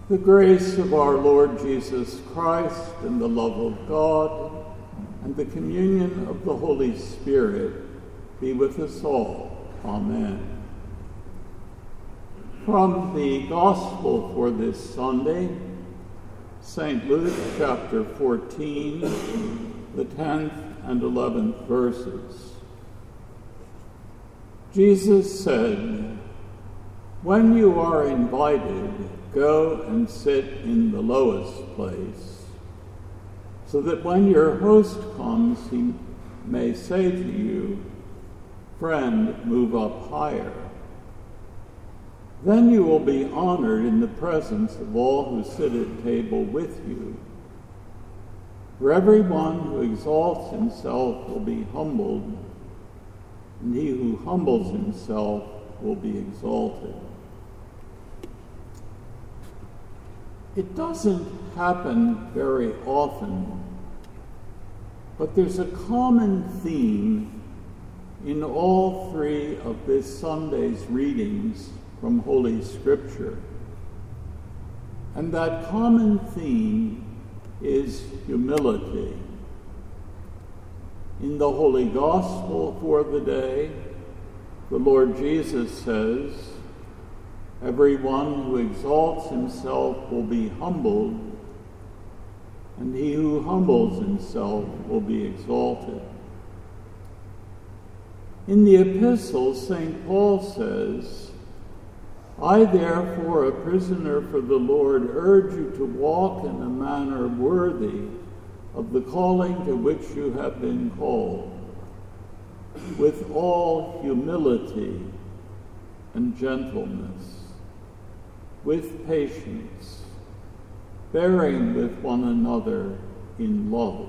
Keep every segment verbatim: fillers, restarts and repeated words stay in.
The grace of our Lord Jesus Christ and the love of God and the communion of the Holy Spirit be with us all. Amen. From the Gospel for this Sunday, Saint Luke chapter fourteen, the tenth and eleventh verses. Jesus said, "When you are invited, go and sit in the lowest place, so that when your host comes, he may say to you, 'Friend, move up higher.' Then you will be honored in the presence of all who sit at table with you. For everyone who exalts himself will be humbled, and he who humbles himself will be exalted." It doesn't happen very often, but there's a common theme in all three of this Sunday's readings from Holy Scripture. And that common theme is humility. In the Holy Gospel for the day, the Lord Jesus says, "Everyone who exalts himself will be humbled, and he who humbles himself will be exalted." In the epistle, Saint Paul says, "I therefore, a prisoner for the Lord, urge you to walk in a manner worthy of the calling to which you have been called, with all humility and gentleness, with patience, bearing with one another in love."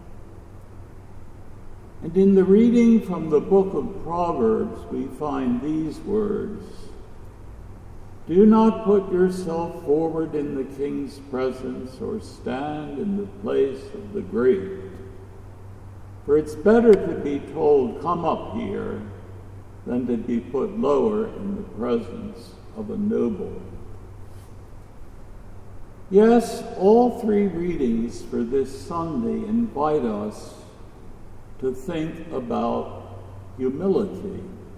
And in the reading from the book of Proverbs, we find these words, "Do not put yourself forward in the king's presence or stand in the place of the great. For it's better to be told, 'Come up here,' than to be put lower in the presence of a noble." Yes, all three readings for this Sunday invite us to think about humility.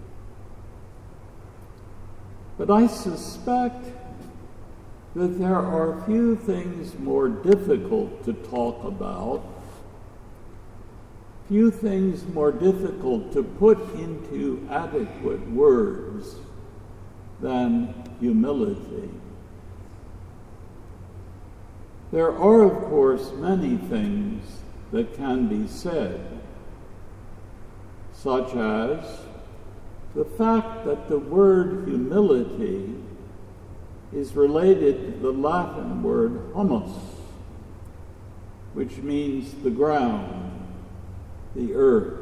But I suspect that there are few things more difficult to talk about, few things more difficult to put into adequate words than humility. There are, of course, many things that can be said, such as the fact that the word humility is related to the Latin word humus, which means the ground, the earth.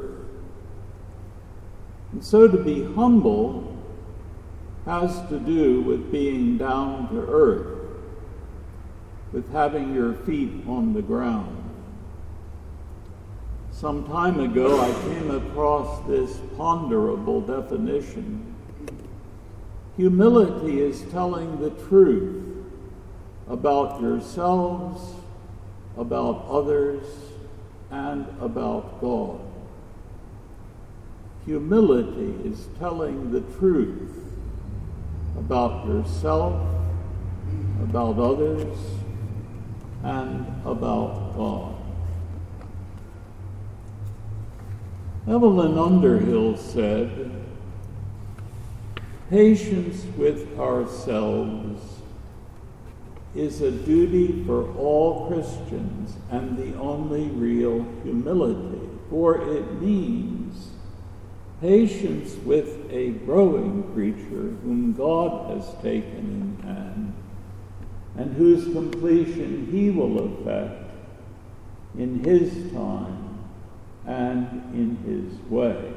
And so to be humble has to do with being down to earth, with having your feet on the ground. Some time ago, I came across this ponderable definition. Humility is telling the truth about yourselves, about others, and about God. Humility is telling the truth about yourself, about others, and about God. Evelyn Underhill said, "Patience with ourselves is a duty for all Christians and the only real humility, for it means patience with a growing creature whom God has taken in hand and whose completion he will effect in his time and in his way."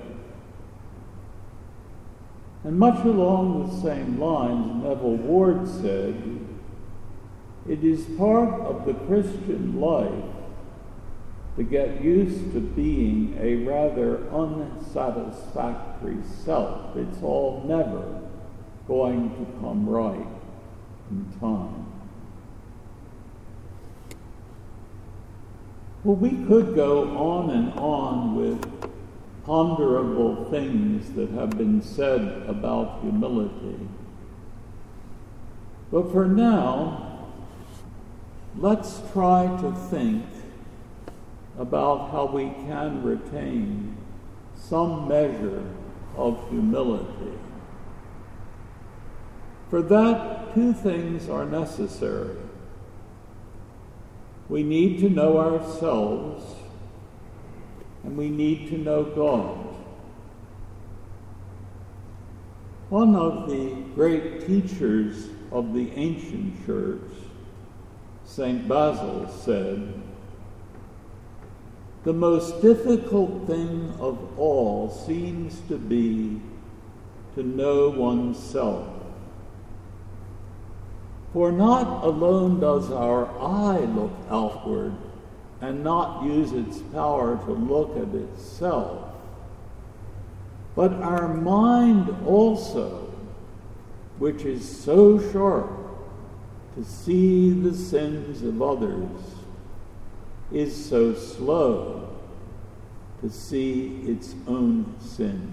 And much along the same lines, Neville Ward said, "It is part of the Christian life to get used to being a rather unsatisfactory self. It's all never going to come right in time." Well, we could go on and on with ponderable things that have been said about humility. But for now, let's try to think about how we can retain some measure of humility. For that, two things are necessary. We need to know ourselves, and we need to know God. One of the great teachers of the ancient church, Saint Basil, said, "The most difficult thing of all seems to be to know oneself. For not alone does our eye look outward and not use its power to look at itself, but our mind also, which is so sharp to see the sins of others, is so slow to see its own sins.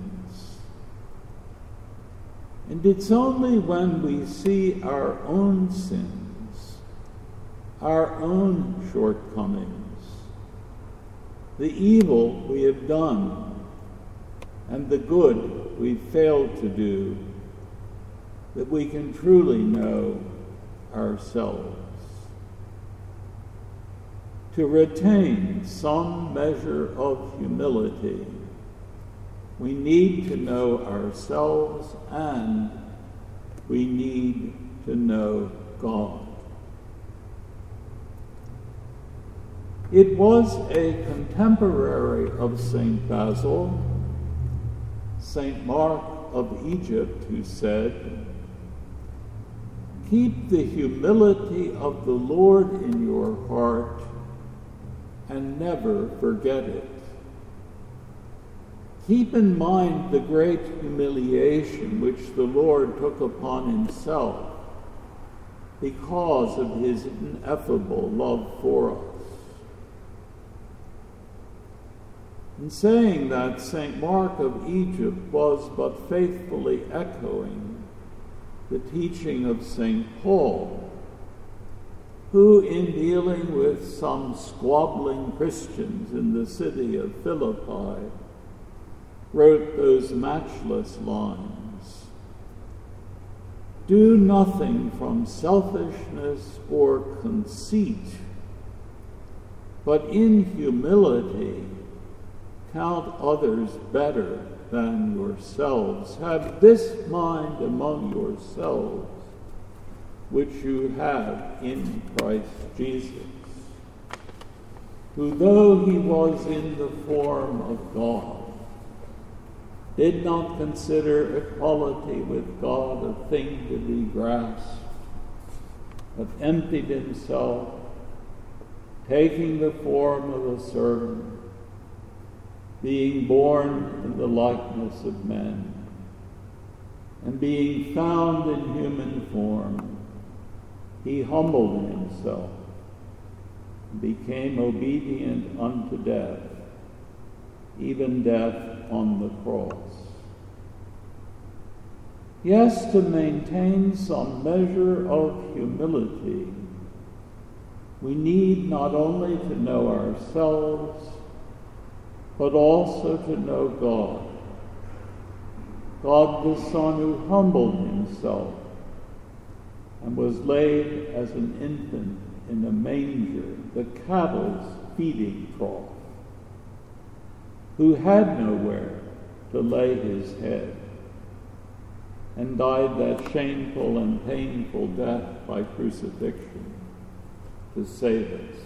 And it's only when we see our own sins, our own shortcomings, the evil we have done, and the good we've failed to do, that we can truly know ourselves. To retain some measure of humility, we need to know ourselves and we need to know God. It was a contemporary of Saint Basil, Saint Mark of Egypt, who said, "Keep the humility of the Lord in your heart and never forget it. Keep in mind the great humiliation which the Lord took upon himself because of his ineffable love for us." In saying that, Saint Mark of Egypt was but faithfully echoing the teaching of Saint Paul, who, in dealing with some squabbling Christians in the city of Philippi, wrote those matchless lines, "Do nothing from selfishness or conceit, but in humility count others better than yourselves. Have this mind among yourselves, which you have in Christ Jesus, who, though he was in the form of God, did not consider equality with God a thing to be grasped, but emptied himself, taking the form of a servant, being born in the likeness of men, and being found in human form, he humbled himself, and became obedient unto death, even death on the cross." Yes, to maintain some measure of humility, we need not only to know ourselves, but also to know God. God the Son, who humbled himself and was laid as an infant in a manger, the cattle's feeding trough, who had nowhere to lay his head, and died that shameful and painful death by crucifixion to save us.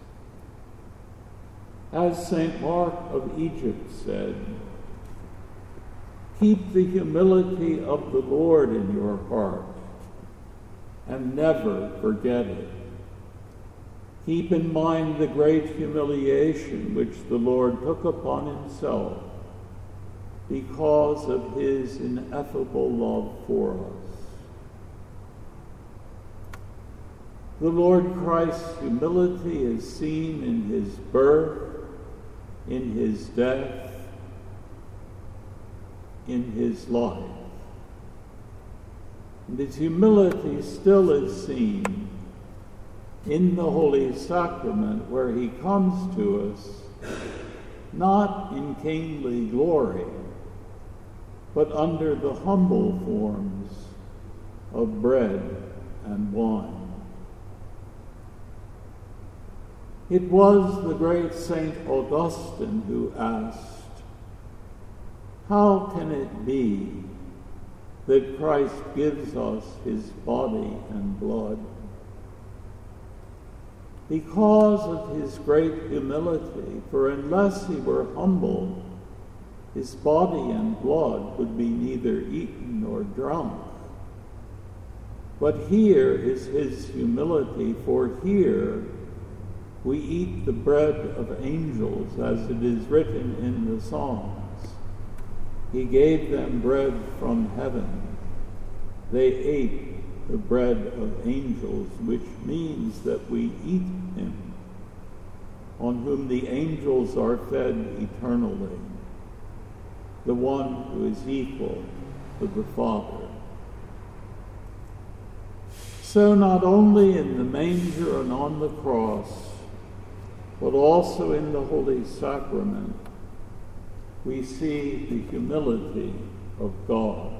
As Saint Mark of Egypt said, "Keep the humility of the Lord in your heart and never forget it. Keep in mind the great humiliation which the Lord took upon himself because of his ineffable love for us." The Lord Christ's humility is seen in his birth, in his death, in his life. And his humility still is seen in the Holy Sacrament, where he comes to us not in kingly glory, but under the humble forms of bread and wine. It was the great Saint Augustine who asked, "How can it be that Christ gives us his body and blood?" Because of his great humility, for unless he were humble, his body and blood would be neither eaten nor drunk. But here is his humility, for here we eat the bread of angels, as it is written in the Psalms. He gave them bread from heaven. They ate the bread of angels, which means that we eat him, on whom the angels are fed eternally, the one who is equal to the Father. So not only in the manger and on the cross, but also in the Holy Sacrament, we see the humility of God.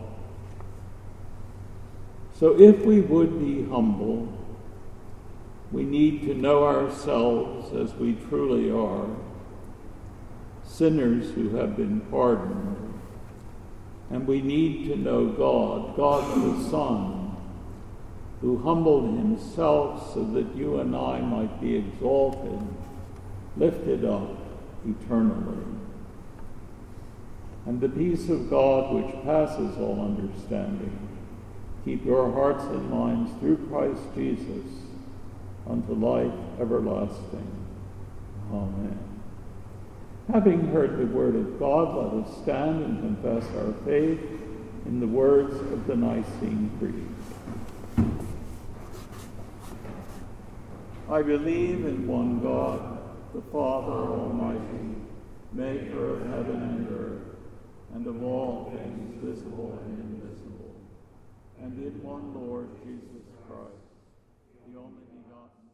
So if we would be humble, we need to know ourselves as we truly are, sinners who have been pardoned. And we need to know God, God the Son, who humbled himself so that you and I might be exalted, lifted up eternally. And the peace of God, which passes all understanding, keep your hearts and minds through Christ Jesus unto life everlasting. Amen. Having heard the word of God, let us stand and confess our faith in the words of the Nicene Creed. I believe in one God, the Father Almighty, maker of heaven and earth, and of all things visible and invisible, and in one Lord Jesus Christ, the only begotten